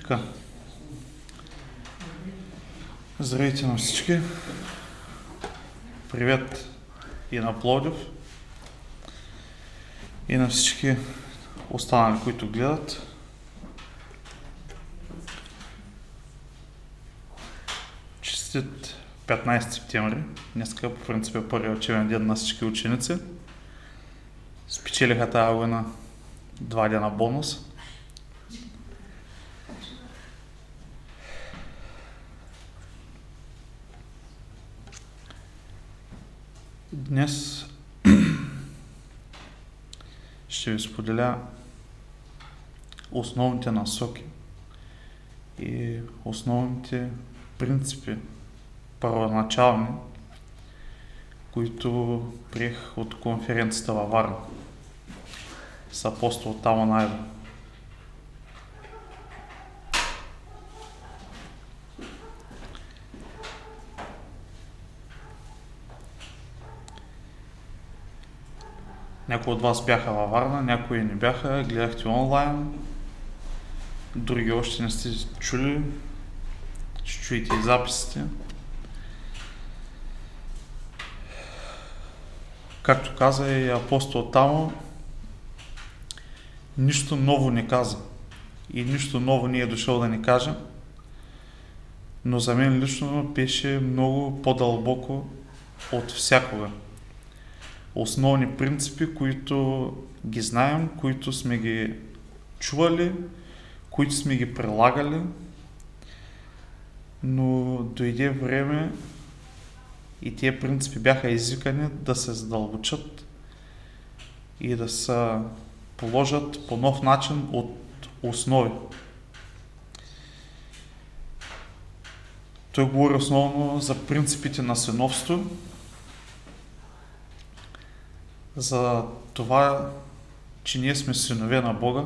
Така. Здравейте на всички. Привет и на Пловдив, и на всички останали, които гледат. Честит 15 септември. Днеска по принцип е първият учебен ден на всички ученици. Спечелиха тази война 2 дена бонус. Днес ще ви споделя основните насоки и основните принципи, първоначални, които приех от конференцията във Варна с апостол Тамо Найденов. Някои от вас бяха във Варна, някои не бяха, гледахте онлайн, други още не сте чули, ще чуете и записите. Както каза и апостол Тамо, нищо ново не каза и нищо ново не е дошъл да ни каже, но за мен лично беше много по-дълбоко от всякога. Основни принципи, които ги знаем, които сме ги чували, които сме ги прилагали, но дойде време и тия принципи бяха извикани да се задълбочат и да се положат по нов начин от основи. Той говори основно за принципите на синовство, за това, че ние сме синове на Бога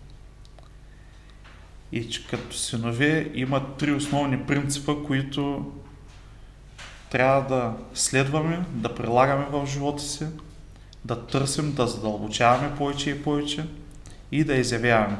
и че като синове има 3 основни принципа, които трябва да следваме, да прилагаме в живота си, да търсим, да задълбочаваме повече и повече и да изявяваме.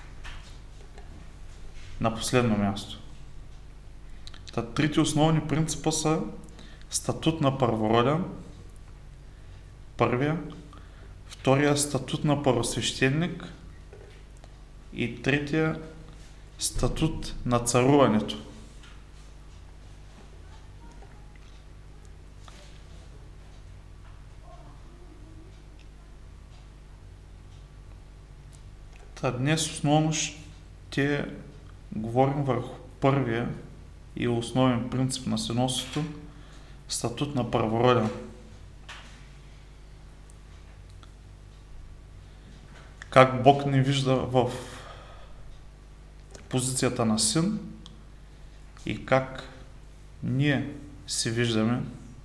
На последно място. Трите основни принципа са статут на първороден, първия, втория статут на първосвещеник и третия статут на царуването. Днес основно ще говорим върху първия и основен принцип на синовството – статут на първороден. Как Бог ни вижда в позицията на син и как ние се виждаме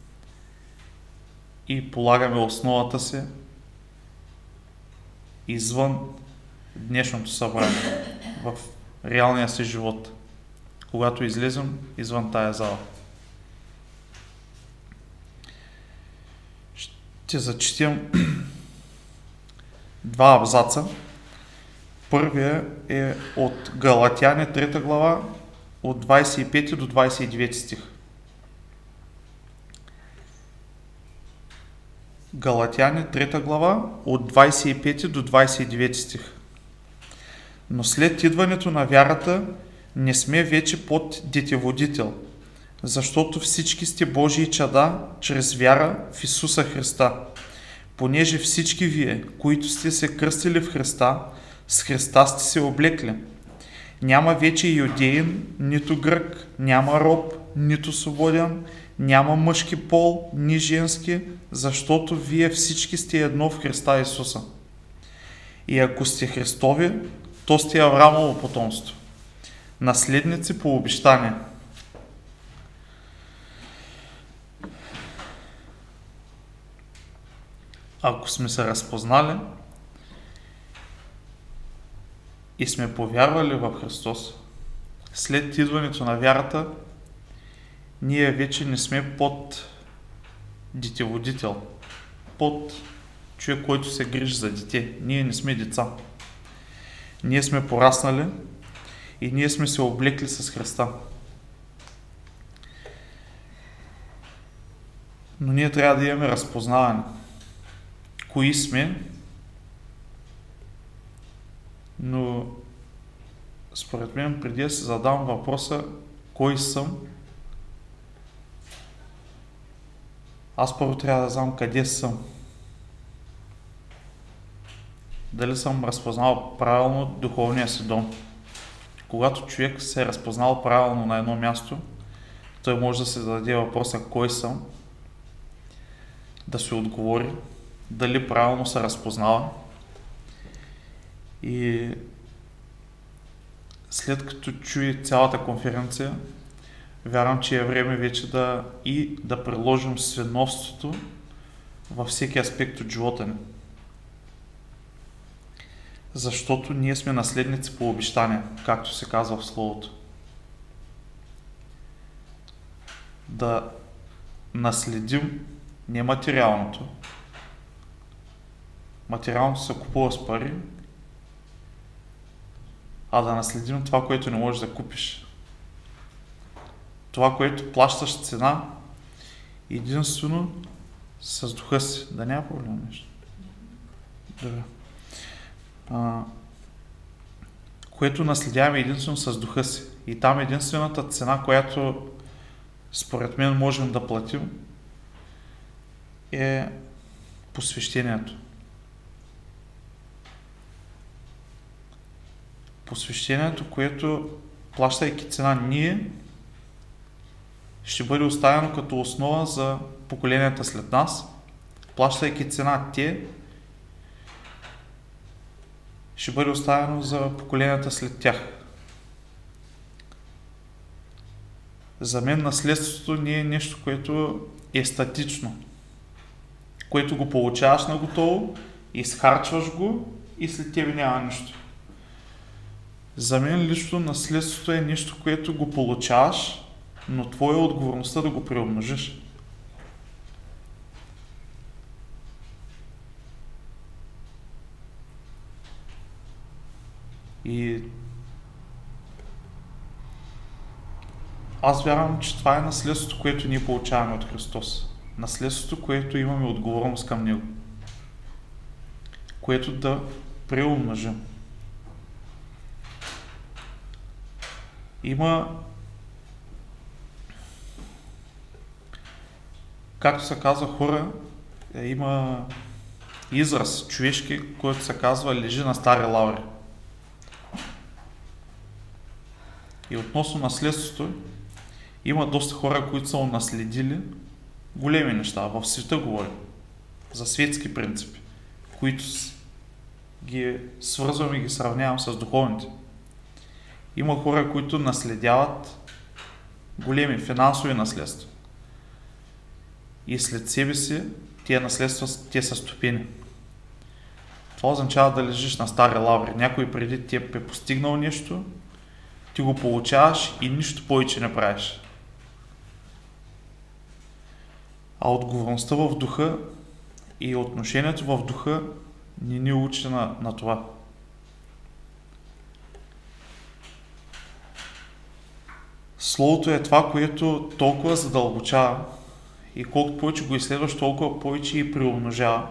и полагаме основата си извън днешното събрание, в реалния си живот, когато излезем извън тая зала. Ще зачетем 2 абзаца. Първия е от Галатяни 3 глава, от 25 до 29 стих. Галатяни 3 глава, от 25 до 29 стих. Но след идването на вярата не сме вече под детеводител, защото всички сте Божии чада чрез вяра в Исуса Христа. Понеже всички вие, които сте се кръстили в Христа, с Христа сте се облекли. Няма вече юдеин, нито грък, няма роб, нито свободен, няма мъжки пол, ни женски, защото вие всички сте едно в Христа Исуса. И ако сте Христови, то сте Авраамово потомство, наследници по обещание. Ако сме се разпознали и сме повярвали в Христос, след идването на вярата, ние вече не сме под детеводител, под човек, който се грижи за дете. Ние не сме деца. Ние сме пораснали и ние сме се облекли с Христа. Но ние трябва да имаме разпознаване. Кои сме, но според мен преди да си задам въпроса кой съм, аз първо трябва да знам къде съм. Дали съм разпознал правилно духовния си дом. Когато човек се е разпознал правилно на едно място, той може да се зададе въпроса кой съм, да се отговори, дали правилно се разпознава. И след като чуи цялата конференция, вярвам, че е време вече да приложим синовството във всеки аспект от живота ни. Защото ние сме наследници по обещание, както се казва в Словото. Да наследим не материалното. Материалното се купува с пари, а да наследим това, което не можеш да купиш. Това, което плащаш цена, единствено с духа си. Да няма проблем нещо. Добре. Което наследяваме единствено с духа си. И там единствената цена, която според мен можем да платим, е посвещението. Посвещението, което, плащайки цена ние, ще бъде оставено като основа за поколенията след нас. Плащайки цена те, ще бъде оставено за поколенията след тях. За мен наследството не е нещо, което е статично, което го получаваш на готово, изхарчваш го и след тебе няма нищо. За мен лично наследството е нещо, което го получаваш, но твоя е отговорността да го приумножиш. И аз вярвам, че това е наследството, което ние получаваме от Христос. Наследството, което имаме отговорност към Него. Което да преумножим. Има, както се казва хора, има израз човешки, който се казва лежи на стари лаври. И относно наследството, има доста хора, които са унаследили големи неща. В света говоря. За светски принципи, които ги свързвам и ги сравнявам с духовните. Има хора, които наследяват големи финансови наследства. И след себе си тия наследства те са стопени. Това означава да лежиш на стари лаври. Някой преди ти е постигнал нещо, ти го получаваш и нищо повече не правиш. А отговорността в духа и отношението в духа не ни учи на това. Словото е това, което толкова задълбочава и колкото повече го изследваш, толкова повече и приумножава.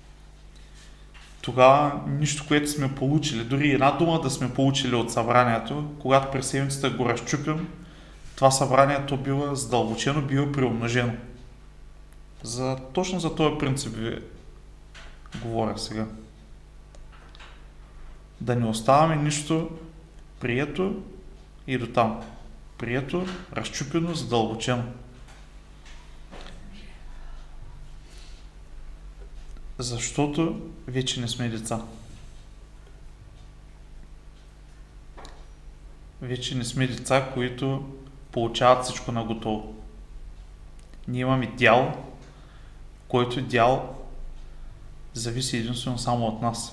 Тогава нищо, което сме получили, дори една дума да сме получили от събранието, когато през седмицата го разчупим, това събранието бива задълбочено, бива приумножено. Точно за този принцип ви говоря сега. Да не оставаме нищо прието и до там. Прието, разчупено, задълбочено. Защото вече не сме деца. Вече не сме деца, които получават всичко на готово. Ние имаме дял, който дял зависи единствено само от нас.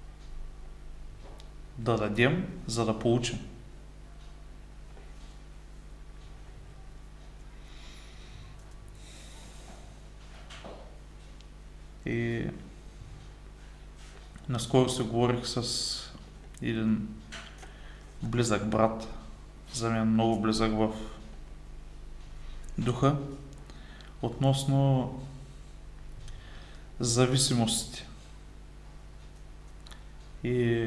Да дадем, за да получим. И наскоро се говорих с един близък брат, за мен много близък в духа, относно зависимостите. И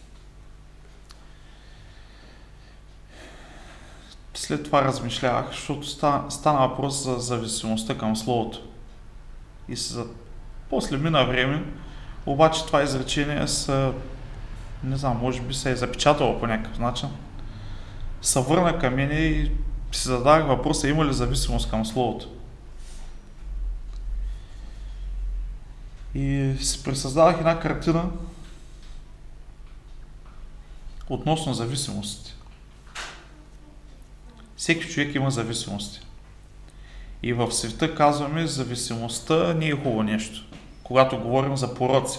след това размишлявах, защото стана въпрос за зависимостта към Словото. И после мина време, обаче това изречение не знам, може би се е запечатало по някакъв начин. Се върна към мене и си задавах въпроса, има ли зависимост към Словото. И си пресъздавах една картина относно зависимостите. Всеки човек има зависимости. И в света казваме, зависимостта не е хубаво нещо, когато говорим за пороци.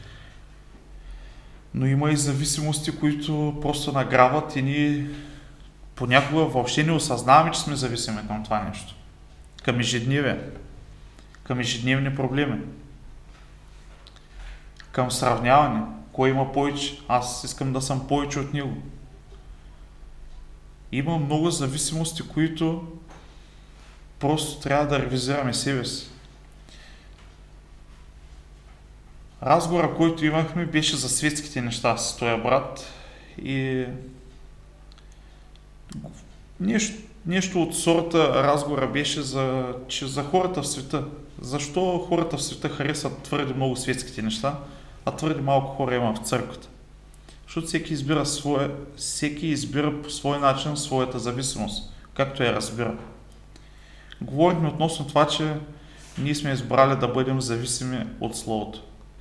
Но има и зависимости, които просто награбват и ние понякога въобще не осъзнаваме, че сме зависими към това нещо. Към ежедневие, към ежедневни проблеми, към сравняване. Кой има повече? Аз искам да съм повече от него. Има много зависимости, които просто трябва да ревизираме себе си. Разговора, който имахме, беше за светските неща с този брат и нещо от сорта разговора беше за хората в света. Защо хората в света харесват твърде много светските неща, а твърде малко хора има в църквата? Защото всеки избира по свой начин своята зависимост, както я разбира. Говорихме относно това, че ние сме избрали да бъдем зависими от Словото.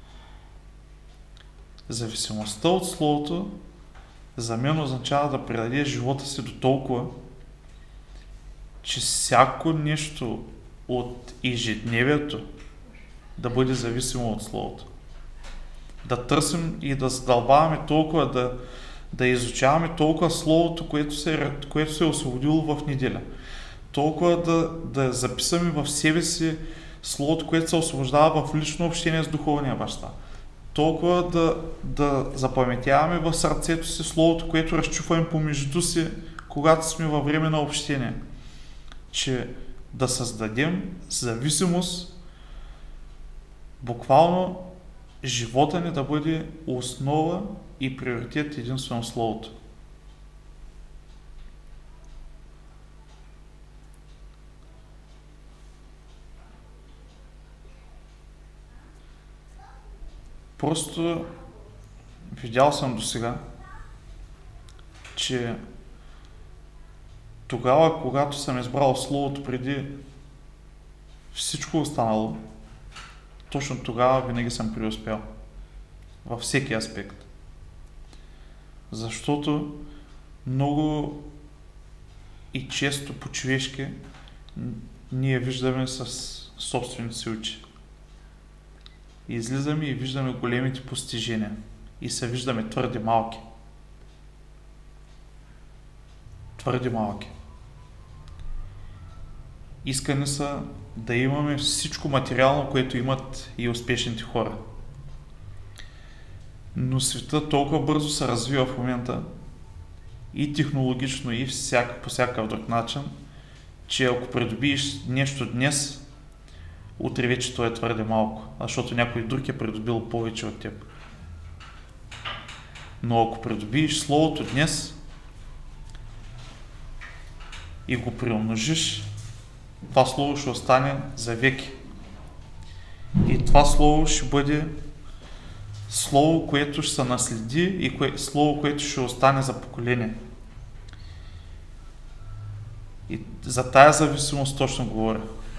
Зависимостта от Словото за мен означава да предадеш живота си до толкова, че всяко нещо от ежедневието да бъде зависимо от Словото. Да търсим и да задълбаваме толкова, да изучаваме толкова Словото, което се е освободило в неделя. Толкова да записаме в себе си Словото, което се освобождава в лично общение с Духовния баща. Толкова да запаметяваме в сърцето си Словото, което разчупваме помежду си, когато сме във време на общение. Че да създадем зависимост, буквално живота ни да бъде основа и приоритет единствено Словото. Просто видял съм досега, че тогава, когато съм избрал Словото преди всичко останало, точно тогава винаги съм преуспял. Във всеки аспект. Защото много и често по-човешки ние виждаме с собствените си очи. Излизаме и виждаме големите постижения. И се виждаме твърде малки. Твърде малки. Искани са да имаме всичко материално, което имат и успешните хора. Но света толкова бързо се развива в момента и технологично, и по всякакъв друг начин, че ако придобиеш нещо днес, утре вече то е твърде малко, защото някой друг е придобил повече от теб. Но ако придобиеш Словото днес и го приумножиш, това Слово ще остане за веки. И това Слово ще бъде Слово, което ще се наследи и Слово, което ще остане за поколение. И за тая зависимост точно говоря.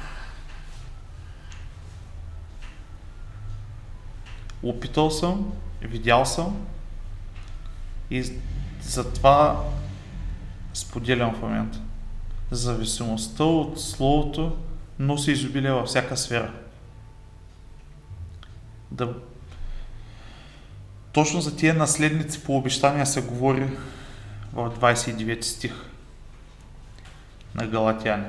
Опитал съм, видял съм и затова споделям в момента. Зависимостта от Словото носи изобилие във всяка сфера. Точно за тия наследници по обещания се говори в 29 стих на Галатяни.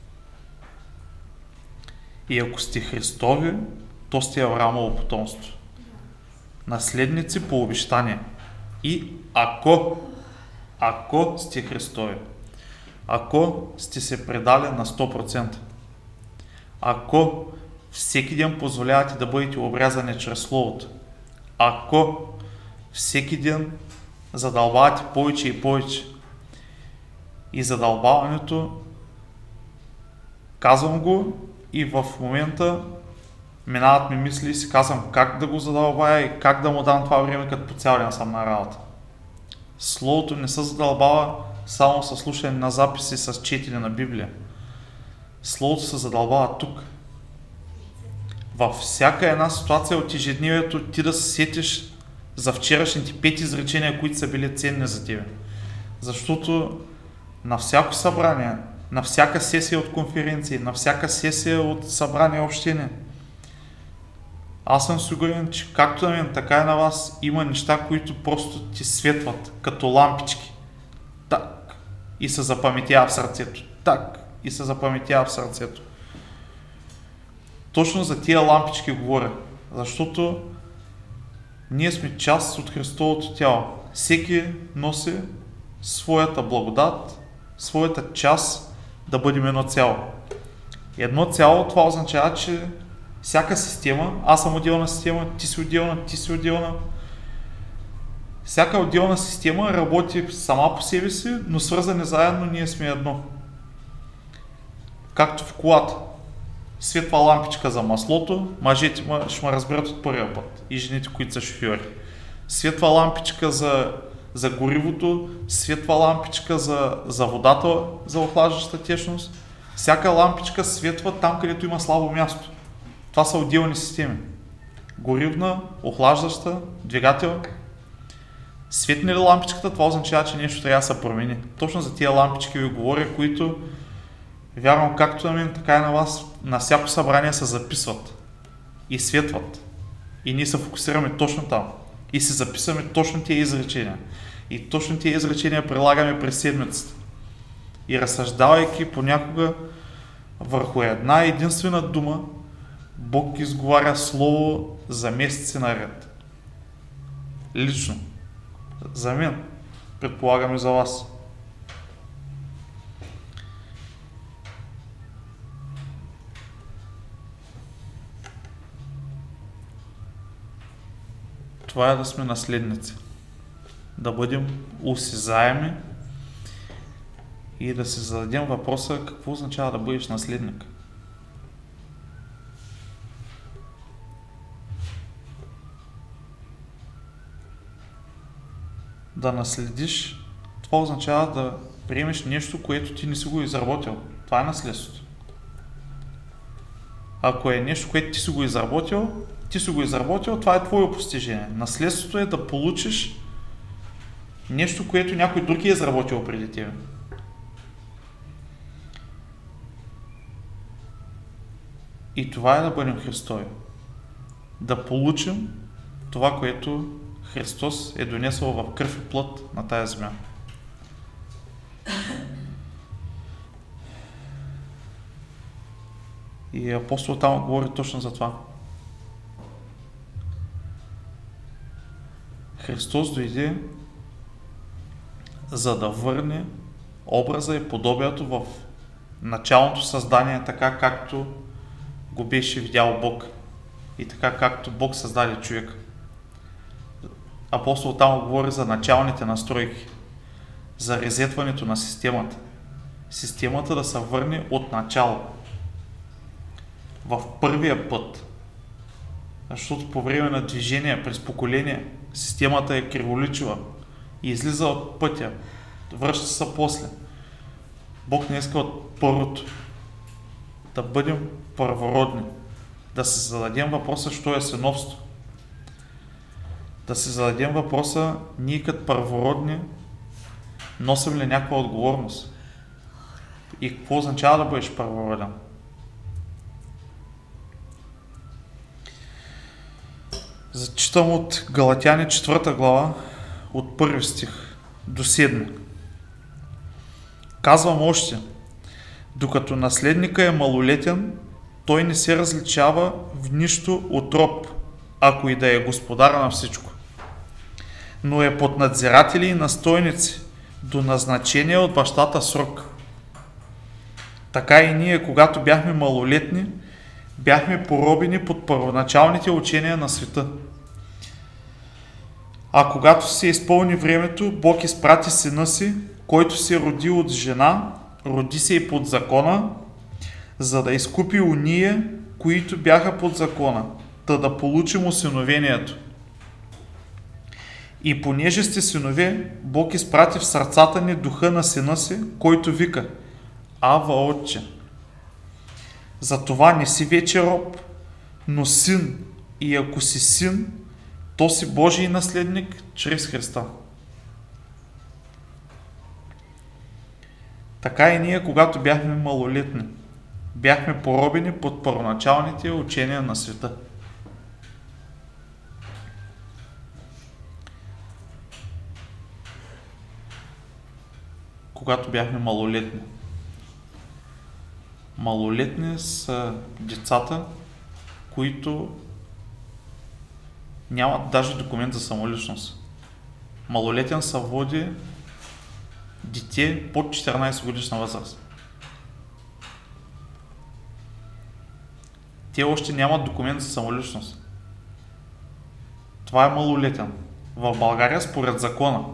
И ако сте Христови, то сте Авраамово потомство. Наследници по обещания. И ако Ако сте Христови, ако сте се предали на 100%, ако всеки ден позволявате да бъдете обрязани чрез Словото, ако всеки ден задълбавате повече и повече, и задълбаването, казвам го и в момента минават ми мисли и си казвам как да го задълбая и как да му дам това време, като по цял ден съм на работа. Словото не се задълбава само с слушане на записи, с четене на Библия. Словото се задълбава тук. Във всяка една ситуация от ежедневието ти да се сетиш за вчерашните 5 изречения, които са били ценни за тебе. Защото на всяко събрание, на всяка сесия от конференции, на всяка сесия от събрание общение, аз съм сигурен, че както на мен, така и на вас има неща, които просто ти светват като лампички. Так. И се запаметява в сърцето. Так. И се запаметява в сърцето. Точно за тия лампички говоря. Защото ние сме част от Христовото тяло. Всеки носи своята благодат, своята част да бъдем едно цяло. Едно цяло, това означава, че всяка система, аз съм отделна система, ти си отделна. Всяка отделна система работи сама по себе си, но свързани заедно ние сме едно. Както в колата. Светва лампичка за маслото, мъжете ще ме разберат от първия път и жените, които са шофьори. Светва лампичка за горивото, светва лампичка за водата, за охлаждаща течност. Всяка лампичка светва там, където има слабо място. Това са отделни системи. Горивна, охлаждаща, двигател. Светне ли лампичката, това означава, че нещо трябва да се промени. Точно за тия лампички ви говоря, които вярвам както на мен, така и на вас, на всяко събрание се записват и светват. И ние се фокусираме точно там. И се записваме точно тия изречения. И точно тия изречения прилагаме през седмицата. И разсъждавайки понякога върху една единствена дума, Бог изговаря слово за месеци наред. Лично. За мен. Предполагам и за вас. Това е да сме наследници. Да бъдем осезаеми и да си зададем въпроса какво означава да бъдеш наследник. Да наследиш, това означава да приемеш нещо, което ти не си го изработил. Това е наследството. Ако е нещо, което ти си го изработил, това е твое постижение. Наследството е да получиш нещо, което някой друг е изработил преди тебе. И това е да бъдем Христови. Да получим това, което Христос е донесъл в кръв и плът на тая земя. И апостол там говори точно за това. Христос дойде за да върне образа и подобието в началното създание, така както го беше видял Бог и така както Бог създаде човек. Апостол там говори за началните настройки, за резетването на системата. Системата да се върне от начало. В първия път. Защото по време на движение през поколение системата е криволичива и излиза от пътя. Връща се после. Бог не иска от първото. Да бъдем първородни. Да се зададем въпроса, що е синовство. Да се зададем въпроса, ние като първородни носим ли някаква отговорност? И какво означава да бъдеш първороден? Зачитам от Галатяни 4 глава, от 1 стих до 7. Казвам още, докато наследника е малолетен, той не се различава в нищо от роб, ако и да е господар на всичко. Но е под надзиратели и настойници, до назначения от бащата срок. Така и ние, когато бяхме малолетни, бяхме поробени под първоначалните учения на света. А когато се изпълни времето, Бог изпрати сина си, който се роди от жена, роди се и под закона, за да изкупи уния, които бяха под закона, да получим усиновението. И понеже сте синове, Бог изпрати в сърцата ни духа на сина си, който вика: Ава, Отче. Затова не си вече роб, но син, и ако си син, то си Божий наследник чрез Христа. Така и ние, когато бяхме малолетни, бяхме поробени под първоначалните учения на света. Когато бяхме малолетни. Малолетни са децата, които нямат даже документ за самоличност. Малолетен се води дете под 14 годишна възраст. Те още нямат документ за самоличност. Това е малолетен. В България според закона.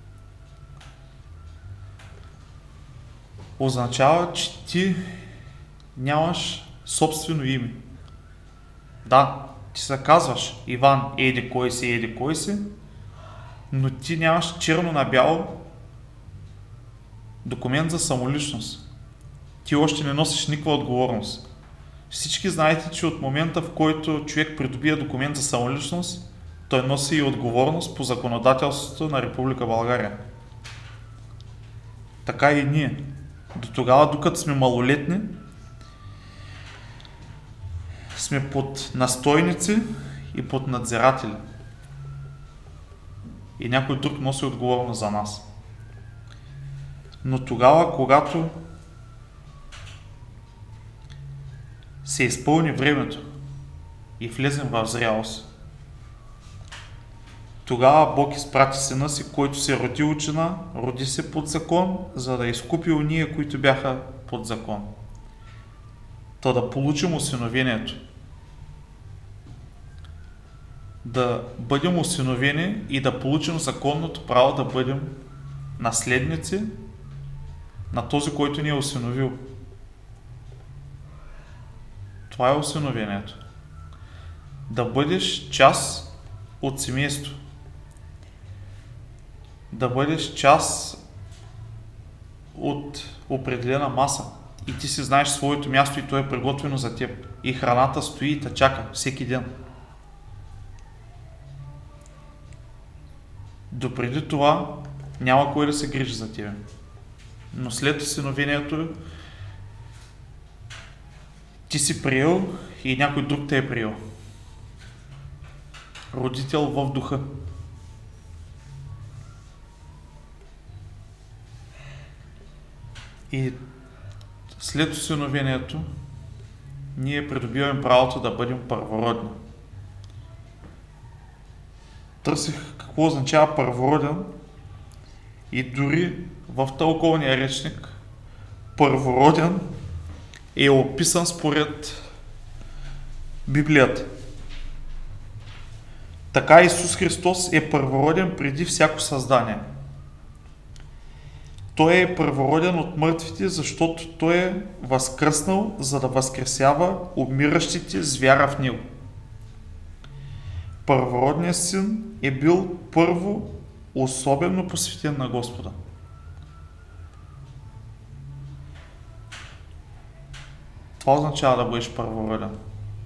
Означава, че ти нямаш собствено име. Да, ти се казваш Иван еди кой си, но ти нямаш черно на бяло документ за самоличност. Ти още не носиш никаква отговорност. Всички знаете, че от момента, в който човек придобие документ за самоличност, той носи и отговорност по законодателството на Република България. Така и ние. До тогава, докато сме малолетни, сме под настойници и под надзиратели. И някой друг носи отговорност за нас. Но тогава, когато се изпълни времето и влезем в зрялост, тогава Бог изпрати сина си, който се роди от жена, роди се под закон, за да изкупи уния, които бяха под закон. Да получим усиновението. Да бъдем усиновени и да получим законното право да бъдем наследници на този, който ни е усиновил. Това е усиновението. Да бъдеш част от семейство. Да бъдеш част от определена маса. И ти си знаеш своето място и то е приготвено за теб. И храната стои и те чака всеки ден. Допреди това няма кой да се грижи за тебе. Но след усиновението ти си приел и някой друг те е приел. Родител в духа. И след усиновението ние придобиваме правото да бъдем първородни. Търсих какво означава първороден и дори в тълковния речник първороден е описан според Библията. Така Исус Христос е първороден преди всяко създание. Той е първороден от мъртвите, защото Той е възкръснал, за да възкресява умиращите с вяра в Него. Първородният син е бил първо особено посветен на Господа. Това означава да бъдеш първороден.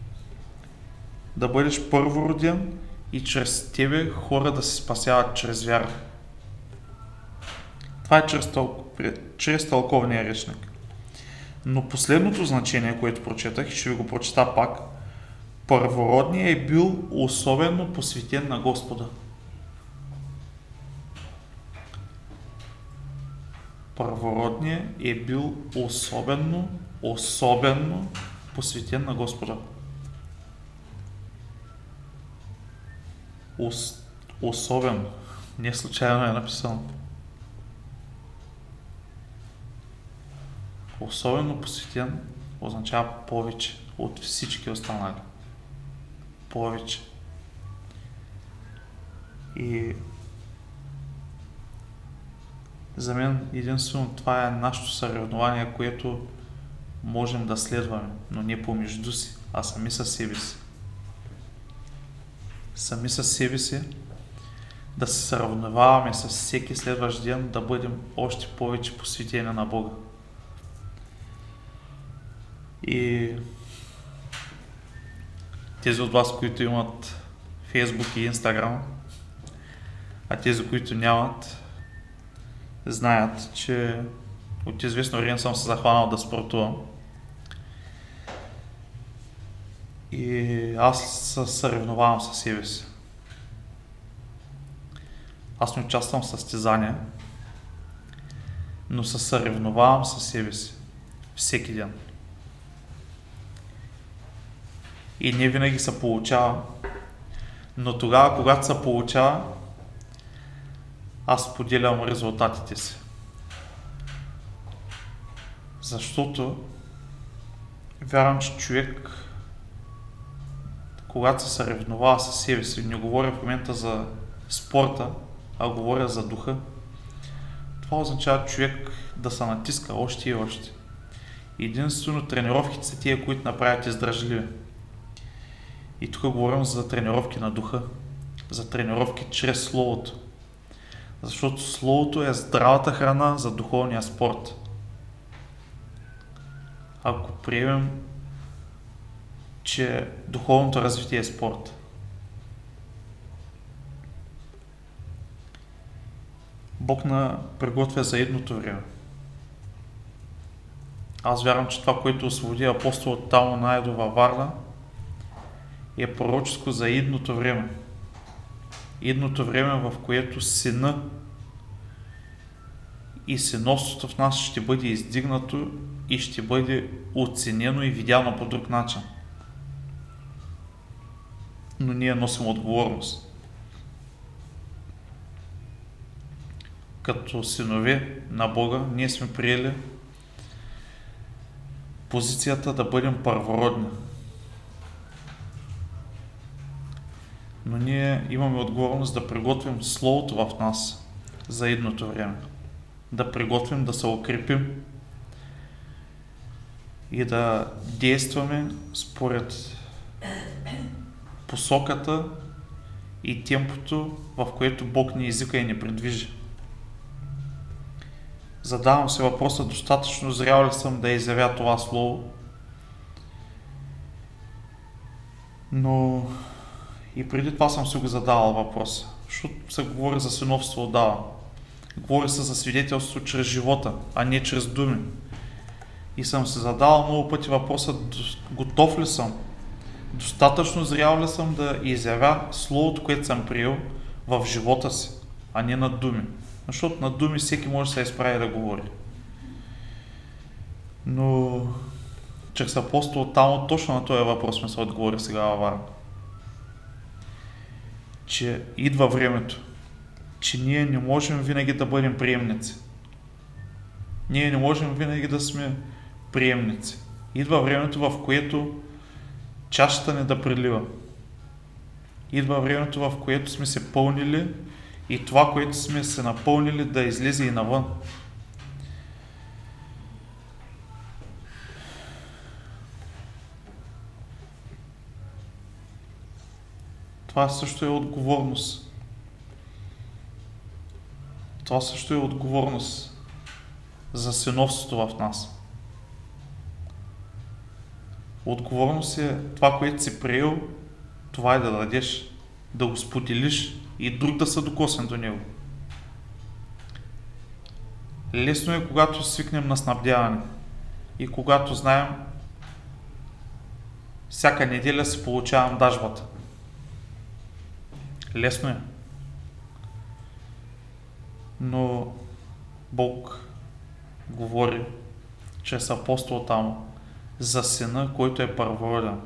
Да бъдеш първороден и чрез тебе хора да се спасяват чрез вяра. Това е чрез тълковния речник. Но последното значение, което прочетах, ще ви го прочета пак, първородният е бил особено посветен на Господа. Първородният е бил особено посветен на Господа. Особено. Не случайно е написано. Особено посветен означава повече от всички останали. Повече. И за мен единствено това е нашето съревнование, което можем да следваме, но не помежду си, а сами със себе си. Сами със себе си да се сравняваме с всеки следващ ден, да бъдем още повече посветени на Бога. И тези от вас, които имат Facebook и Instagram, а тези, които нямат, знаят, че от известно време съм се захванал да спортувам. И аз се съревновавам със себе си. Аз не участвам в състезания, но се съревновавам със себе си. Всеки ден. И не винаги се получава, но тогава, когато се получава, аз поделям резултатите си. Защото вярвам, че човек, когато се съревновава със себе си, не говоря в момента за спорта, а говоря за духа, това означава човек да се натиска още и още. Единствено тренировките са тия, които направят издръжливи. И тук говорим за тренировки на духа, за тренировки чрез Словото. Защото Словото е здравата храна за духовния спорт. Ако приемем, че духовното развитие е спорт. Бог приготвя за идното време. Аз вярвам, че това, което освободи апостол от Талмо Найдо във Варна, е пророческо за идното време. Идното време, в което сина и синовството в нас ще бъде издигнато и ще бъде оценено и видяно по друг начин. Но ние носим отговорност. Като синове на Бога, ние сме приели позицията да бъдем първородни. Но ние имаме отговорност да приготвим Словото в нас за идното време. Да приготвим, да се укрепим и да действаме според посоката и темпото, в което Бог ни извика и ни придвижи. Задавам се въпроса, достатъчно зрял ли съм да изявя това слово, но и преди това съм си го задавал въпроса, защото се говори за синовство отдава. Говори се за свидетелство чрез живота, а не чрез думи. И съм се задавал много пъти въпроса, готов ли съм, достатъчно зрял ли съм да изявя словото, което съм приел в живота си, а не на думи. Защото на думи всеки може да се изправи да говори. Но чрез апостол Талмо точно на този въпрос сме се отговори сега във Варна. Че идва времето, че ние не можем винаги да бъдем приемници. Ние не можем винаги да сме приемници. Идва времето, в което чашата ни да прилива. Идва времето, в което сме се пълнили и това, което сме се напълнили, да излезе и навън. Това също е отговорност. Това също е отговорност за синовството в нас. Отговорност е това, което си приел, това е да дадеш, да го споделиш и друг да се докосне до него. Лесно е, когато свикнем на снабдяване и когато знаем, всяка неделя си получавам дажбата. Лесно е. Но Бог говори чрез апостол Талмо за сина, който е първороден.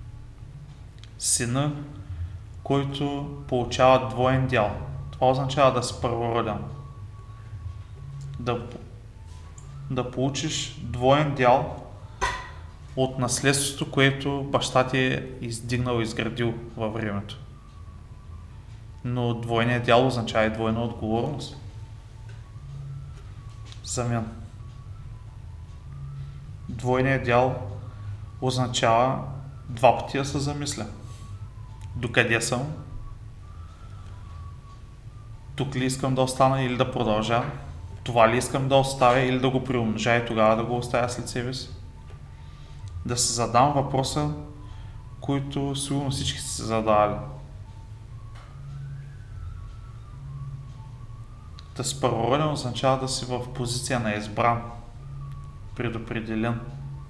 Сина, който получава двоен дял. Това означава да си първороден. да получиш двоен дял от наследството, което баща ти е издигнал и изградил във времето. Но двойният дял означава и двойна отговорност. За мен. Двойният дял означава два пъти да се замисля. Докъде съм? Тук ли искам да остана или да продължа? Това ли искам да оставя или да го приумножа и тогава да го оставя след себе си? Да се задам въпроса, които сигурно всички са се задавали. Да си първороден означава да си в позиция на избран, предопределен.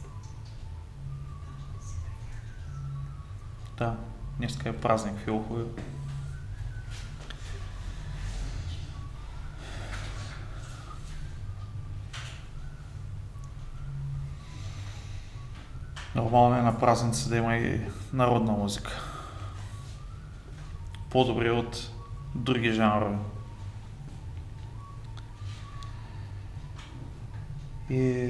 Да, днеска е празник в Илхове. Нормално е на празници да има и народна музика. По-добре от други жанрове. И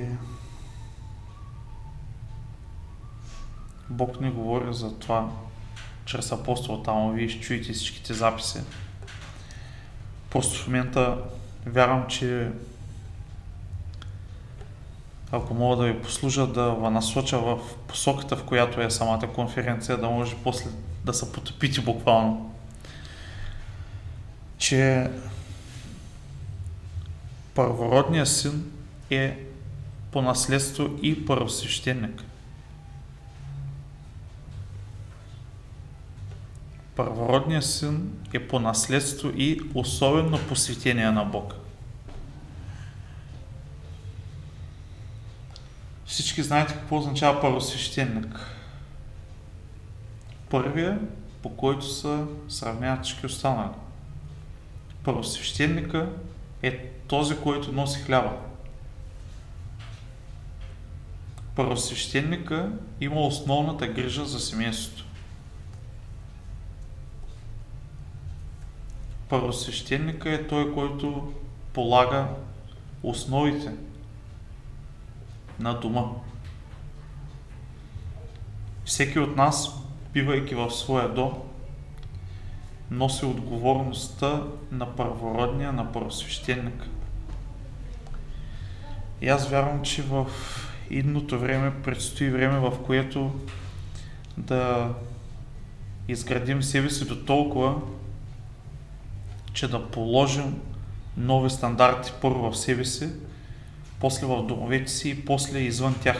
Бог ни говори за това чрез апостол там, вие ще чуете всичките записи. Просто в момента вярвам, че ако мога да ви послужа да ви насоча в посоката, в която е самата конференция, да може после да се потопите буквално. Че първородният син е по наследство и първосвещеник. Първородният син е по наследство и особено посветение на Бог. Всички знаете какво означава първосвещеник. Първият, по който се сравняват всички останали. Първосвещеника е този, който носи хляба. Първосвещеника има основната грижа за семейството. Първосвещеника е той, който полага основите на дома. Всеки от нас, бивайки в своя дом, носи отговорността на първородния, на първосвещеника. И аз вярвам, че в идното време предстои време, в което да изградим себе си до толкова, че да положим нови стандарти първо в себе си, после в домовете си и после извън тях.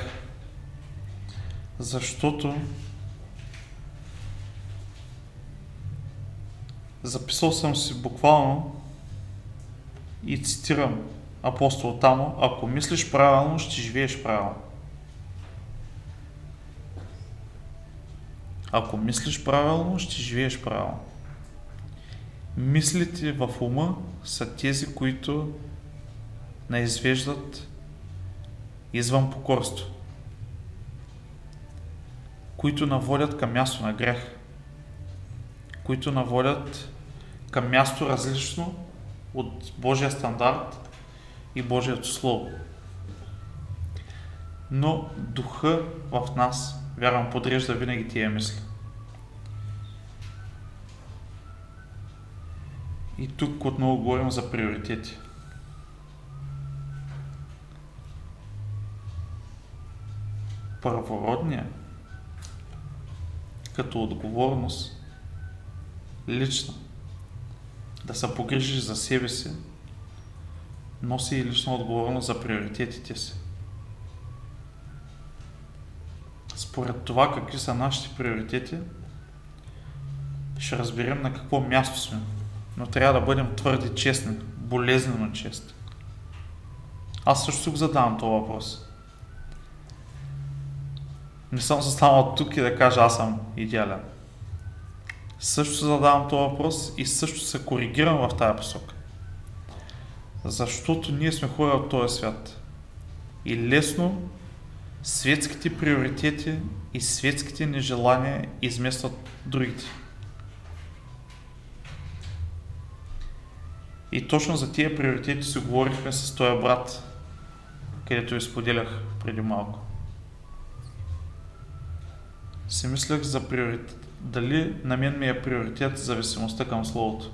Защото записал съм си буквално и цитирам апостол Тамо: ако мислиш правилно, ще живееш правилно. Ако мислиш правилно, ще живееш правилно. Мислите в ума са тези, които не извеждат извън покорство, които наводят към място на грех, които наводят към място различно от Божия стандарт и Божието Слово. Но духа в нас, вярвам, подрежда винаги тия мисли. И тук отново говорим за приоритети. Първородния, като отговорност, лична, да се погрижиш за себе си, носи и лична отговорност за приоритетите си. Според това какви са нашите приоритети, ще разберем на какво място сме. Но трябва да бъдем твърди честни, болезнено честни. Аз също тук задавам този въпрос. Не съм застанал тук и да кажа аз съм идеален. Също се задавам този въпрос и също се коригирам в тази посока. Защото ние сме хора от този свят. И лесно светските приоритети и светските нежелания изместват другите. И точно за тия приоритети си говорихме с този брат. където ви споделях преди малко. Си мислех за приоритет. Дали на мен ми е приоритет зависимостта към Словото?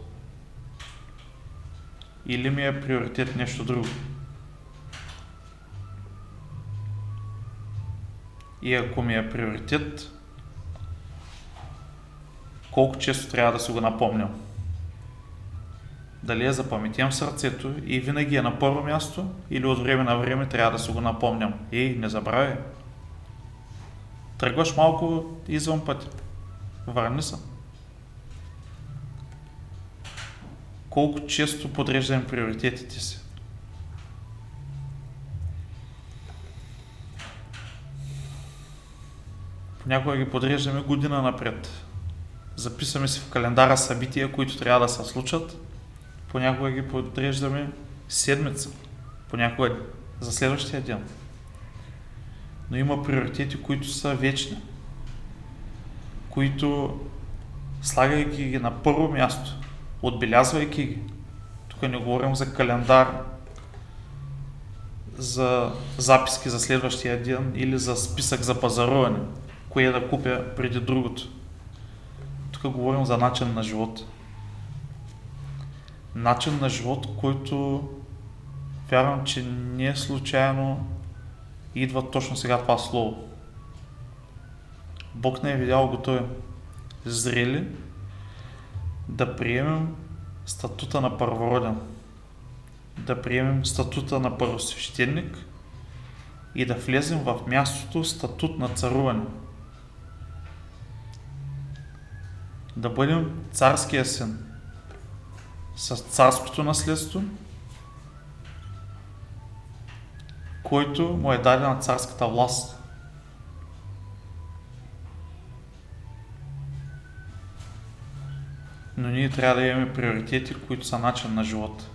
Или ми е приоритет нещо друго? И ако ми е приоритет, колко често трябва да си го напомням? Дали е запаметен в сърцето и винаги е на първо място, или от време на време трябва да си го напомням? Не забравяй! Тръгваш малко извън пътя. Върни се. Колко често подреждаме приоритетите си? Понякога ги подреждаме година напред. Записваме си в календара събития, които трябва да се случат. Понякога ги подреждаме седмица. Понякога за следващия ден. Но има приоритети, които са вечни. Които, слагайки ги на първо място, отбелязвайки ги, тук не говорим за календар, за записки за следващия ден или за списък за пазаруване, кое да купя преди другото. Тук говорим за начин на живот. Начин на живот, който вярвам, че не е случайно идва точно сега това слово. Бог не е видял готови, зрели, да приемем статута на първороден, да приемем статута на първосвещеник и да влезем в мястото статут на царуване. Да бъдем царския син с царското наследство, който му е дадена царската власт. Но ние трябва да имаме приоритети, които са начин на живот.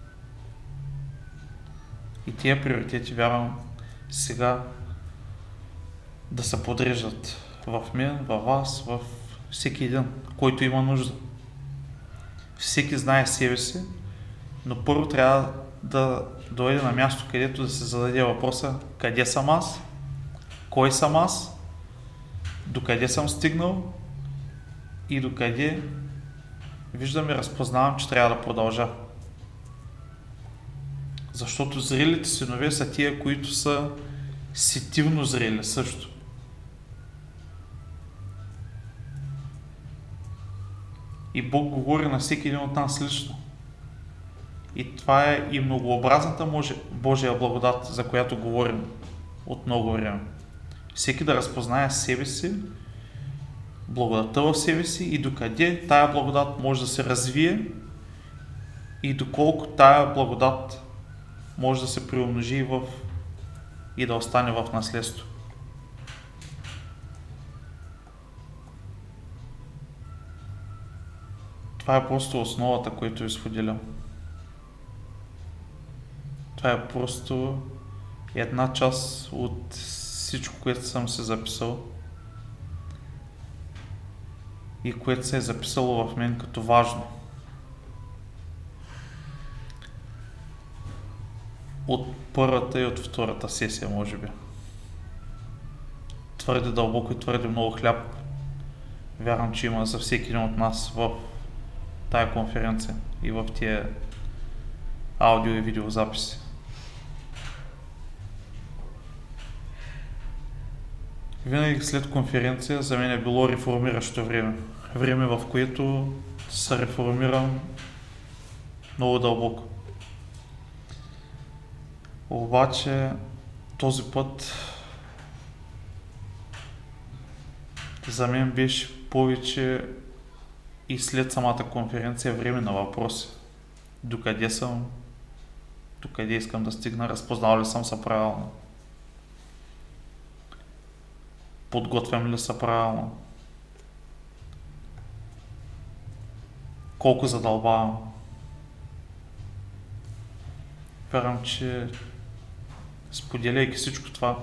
И тия приоритети, вярвам, сега да се подреждат в мен, във вас, в всеки един, който има нужда. Всеки знае себе си, но първо трябва да дойде на място, където да се зададе въпроса: къде съм аз, кой съм аз, докъде съм стигнал и докъде виждам и разпознавам, че трябва да продължа. Защото зрелите синове са тия, които са сетивно зрели също. И Бог говори на всеки един от нас лично. И това е и многообразната Божия благодат, за която говорим от много време. Всеки да разпознае себе си, благодатта в себе си и докъде тая благодат може да се развие и доколко тая благодат може да се приумножи и да остане в наследство. Това е просто основата, която ви споделям. Това е просто една част от всичко, което съм се записал и което се е записало в мен като важно. От първата и от втората сесия, може би. Твърде дълбоко и твърде много хляб вярвам, че има за всеки един от нас в тая конференция и в тия аудио и видеозаписи. Винаги след конференция за мен е било реформиращо време. Време, в което се реформирам много дълбоко. Обаче този път за мен беше повече и след самата конференция време на въпроси. Докъде съм? Докъде искам да стигна? Разпознал ли съм се правилно? Подготвям ли се правилно? Колко задълбавам? Вярвам, че споделяйки всичко това,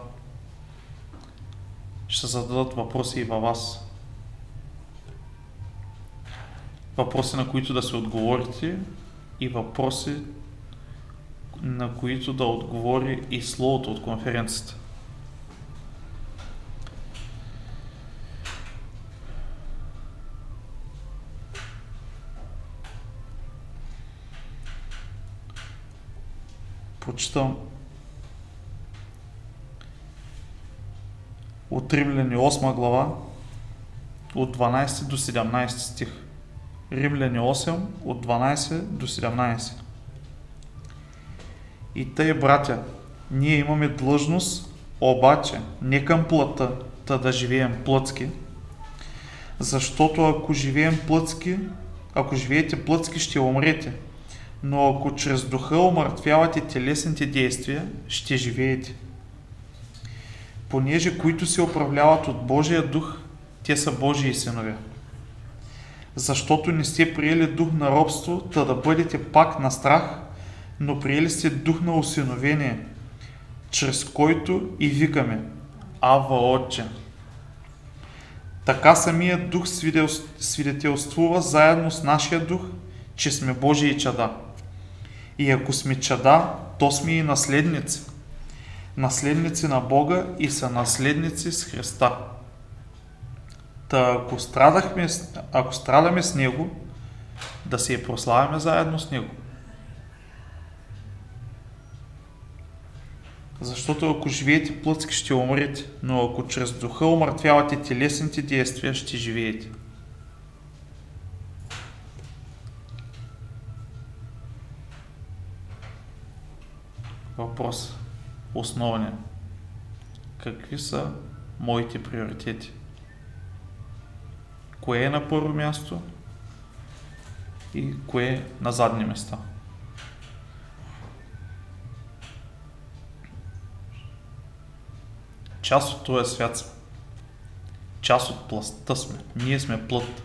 ще се зададат въпроси и във вас. Въпроси, на които да се отговорите, и въпроси, на които да отговори и словото от конференцията. Прочитам от Римляни 8 глава, от 12 до 17 стих. Римляни 8, от 12 до 17. И тъй, братя, ние имаме длъжност, обаче не към плътта, да живеем плътски, защото ако живеете плътски, ще умрете, но ако чрез духа умъртвявате телесните действия, ще живеете. Понеже които се управляват от Божия дух, те са Божии синове. Защото не сте приели дух на робство, да бъдете пак на страх, но приели сте дух на усиновение, чрез който и викаме: Авва, Отче. Така самият дух свидетелствува заедно с нашия дух, че сме Божии чада. И ако сме чада, то сме и наследници. Наследници на Бога и са наследници с Христа. Та ако страдаме с Него, да се и прославяме заедно с Него. Защото ако живеете плътски, ще умрете, но ако чрез духа умъртвявате телесните действия, ще живеете. Въпрос основен. Какви са моите приоритети? Кое е на първо място и кое е на задни места? Част от този свят сме. Част от плътта сме. Ние сме плът.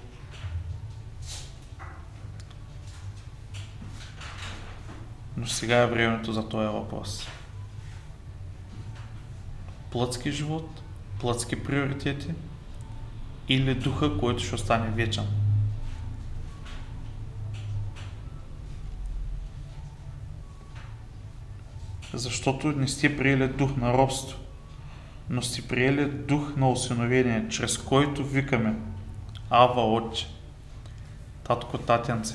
Но сега е времето за този въпрос. Плътски живот, плътски приоритети или духа, който ще остане вечен? Защото не сте приели дух на робство, но сте приели дух на усиновение, чрез който викаме: Ава, Отче, Татко, Татенце.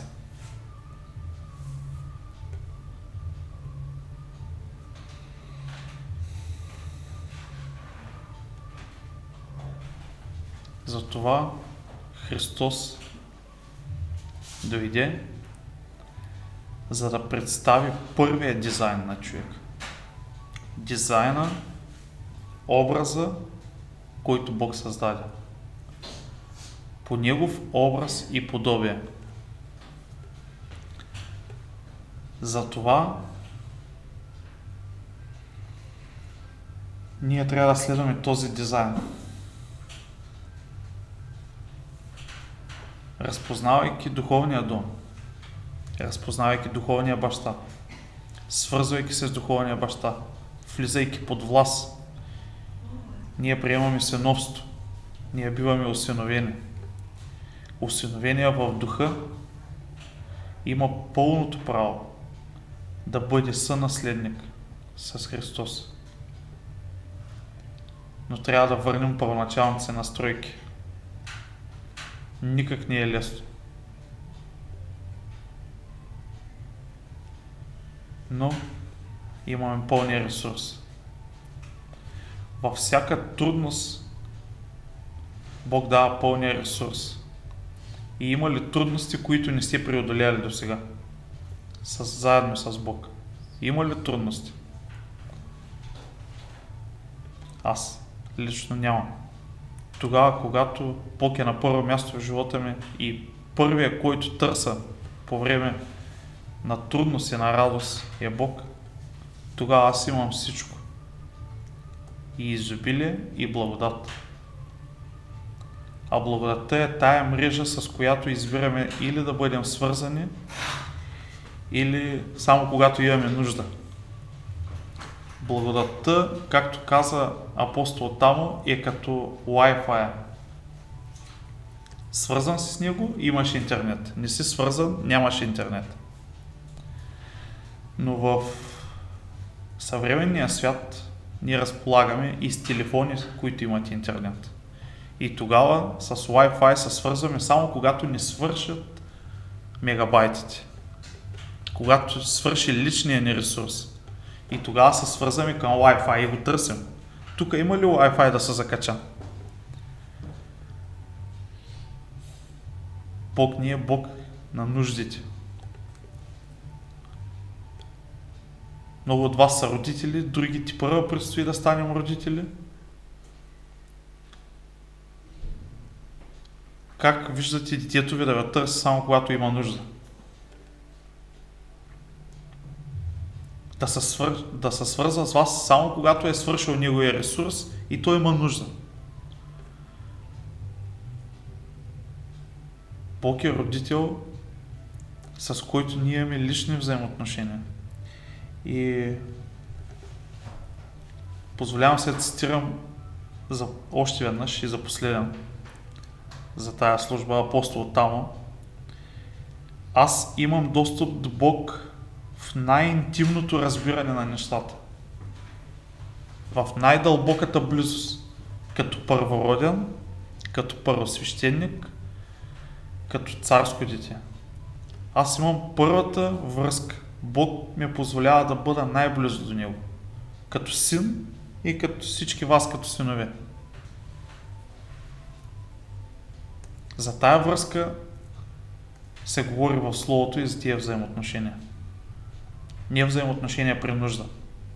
Затова Христос дойде, за да представи първия дизайн на човек. Дизайна, образа, който Бог създаде. По Негов образ и подобие. Затова ние трябва да следваме този дизайн. Разпознавайки духовния дом, разпознавайки духовния баща, свързвайки се с духовния баща, влизайки под власт, ние приемаме синовство, ние биваме усиновени. Усиновения в духа има пълното право да бъде сънаследник с Христос. Но трябва да върнем първоначалните си настройки. Никак не е лесно. Но имаме пълния ресурс. Във всяка трудност Бог дава пълния ресурс. И има ли трудности, които не сте преодоляли до сега? Заедно с Бог. Има ли трудности? Аз лично нямам. Тогава, когато Бог е на първо място в живота ми и първия, който търся по време на трудност и на радост е Бог, тогава аз имам всичко. И изобилие, и благодат. А благодатта е тая мрежа, с която избираме или да бъдем свързани, или само когато имаме нужда. Благодатта, както каза апостол Тамо, е като Wi-Fi. Свързан си с него, имаш интернет. Не си свързан, нямаш интернет. Но в съвременния свят ние разполагаме и с телефони, които имат интернет. И тогава с Wi-Fi се свързваме само когато ни свършат мегабайтите. Когато свърши личния ни ресурс. И тогава се свързваме към Wi-Fi и го търсим. Тук има ли Wi-Fi да се закача? Бог ни е Бог на нуждите. Много от вас са родители, други ти първо предстои да станем родители. Как виждате детето ви да ви търси само когато има нужда? Да се свързва с вас само когато е свършил неговия ресурс и той има нужда. Бог е родител, с който ние имаме лични взаимоотношения. И позволявам се да цитирам за още веднъж и за последен за тая служба апостол Тамо. Аз имам достъп до Бог в най-интимното разбиране на нещата. В най-дълбоката близост. Като първороден, като първосвещеник, като царско дете. Аз имам първата връзка. Бог ми позволява да бъда най-близо до Него. Като син и като всички вас като синове. За тая връзка се говори в Словото и за тия взаимоотношения. Не взаимоотношения при нужда.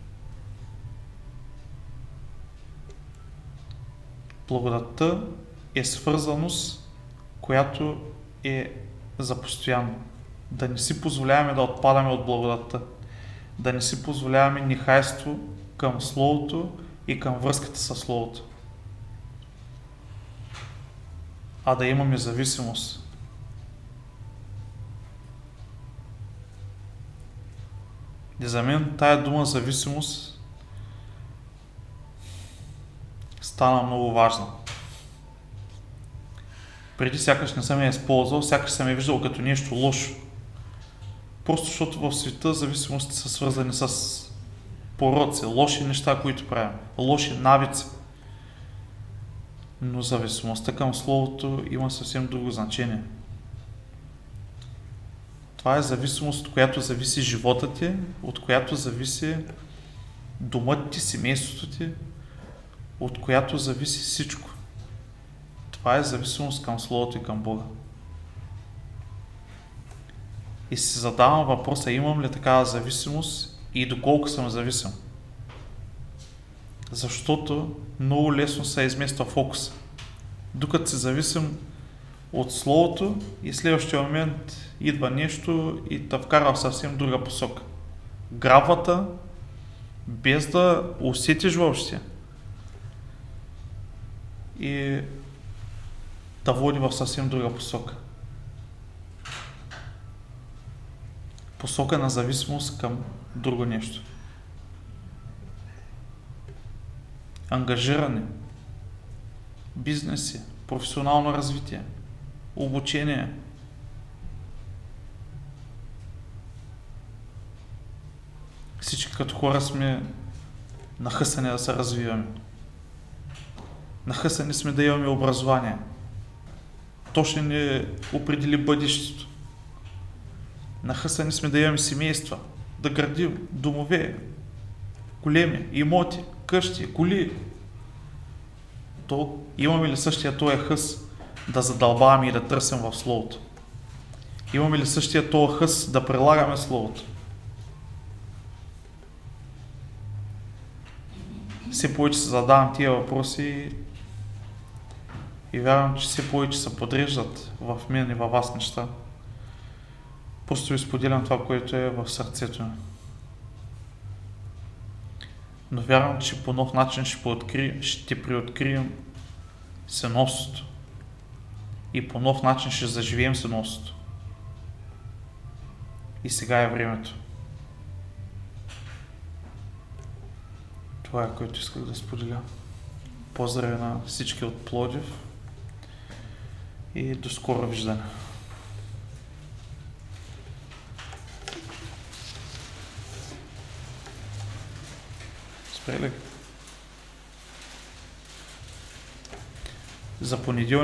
Благодатта е свързаност, която е за постоянно. Да не си позволяваме да отпадаме от благодатта. Да не си позволяваме нехайство към Словото и към връзката със Словото. А да имаме зависимост. И за мен тая дума зависимост стана много важна. Преди сякаш не съм я използвал, сякаш съм я виждал като нещо лошо. Просто защото в света зависимости са свързани с пороци, лоши неща, които правим, лоши навици. Но зависимостта към Словото има съвсем друго значение. Това е зависимост, от която зависи живота ти, от която зависи домът ти, семейството ти, от която зависи всичко. Това е зависимост към Словото и към Бога. И си задавам въпроса, имам ли такава зависимост и доколко съм зависим. Защото много лесно се измества фокус. Докато си зависим от Словото и следващия момент идва нещо и те вкара в съвсем друга посока. Грабвата, без да усетиш въобще. И да води в съвсем друга посока. Посока на зависимост към друго нещо. Ангажиране, бизнеси, професионално развитие, обучение. Всички като хора сме нахъсани да се развиваме. Нахъсани сме да имаме образование. То ще ни определи бъдещето. Нахъсани сме да имаме семейства, да градим домове, големи, имоти, къщи, коли. То имаме ли същия този хъс да задълбаваме и да търсим в Словото? Имаме ли същия този хъс да прилагаме Словото? Все повече се задавам тия въпроси и вярвам, че все повече се подреждат в мен и във вас неща. Просто ви споделям това, което е в сърцето ми. Но вярвам, че по нов начин ще приоткрием синовството. И по нов начин ще заживеем синовството. И сега е времето. Това е, което исках да споделя. Поздрави на всички от Пловдив и до скоро виждане. Спрели. За понеделник